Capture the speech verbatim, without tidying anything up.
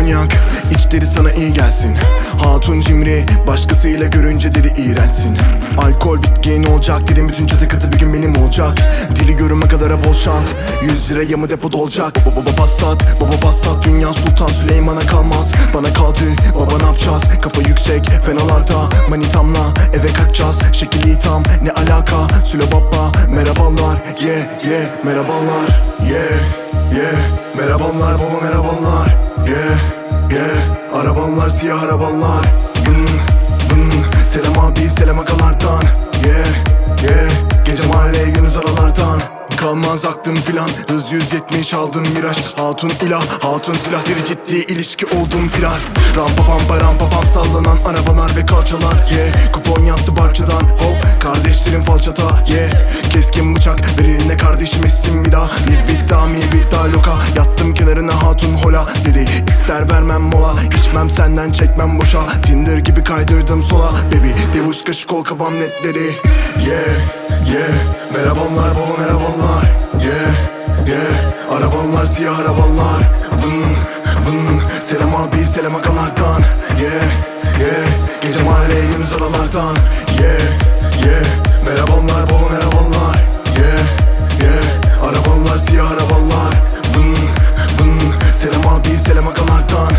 konyak, içleri sana iyi gelsin. Hatun cimri, başkasıyla görünce dedi iğrençsin. Alkol bitki ne olacak dedim, bütün cadı katı bir gün benim olacak. Dili görünme kadara bol şans, yüz liraya mı depo dolacak. Baba baba bassat, baba bassat, dünya sultan Süleyman'a kalmaz. Bana kaldı, baba ne yapacağız? Kafa yüksek, fenalarda, manitamla eve kaçacağız. Şekili tam, ne alaka? Süle baba, merhabalar, yeah yeah, merhabalar, yeah yeah, merhabalar baba, merhabalar, yeah yeah. Arabalar, siyah arabalar, vın vın. Selam abi, selam akalardan, yeah yeah. Gece mahalleye Yunus aralardan. Kalmaz aklım filan, hız yüz yetmiş aldın viraj. Hatun ilah, hatun silah, deri ciddi ilişki oldum firar. Rampa pampa rampa pam, sallanan arabalar ve kalçalar, yeah. Kupon yattı barçadan, hop kardeşlerim falçata, yeah. Keskin bıçak ver eline kardeşim, essin bir daha. Mi vitta mi vitta loka, yattım kenarına hatun hola. Deri ister vermem mola, içmem senden çekmem boşa. Tinder gibi kaydırdım sola, baby devuşka şu kol kabam netleri, yeah yeah. Merhabalar baba, merhabalar, yeah yeah. Arabalar, siyah arabalar, vın vın. Selam abi, selam akalardan, yeah yeah. Gece mahalleye Yunus aralardan, yeah yeah. Merhabalar baba, merhabalar, yeah yeah. Arabalar, siyah arabalar, vın vın. Selam abi, selam akalardan.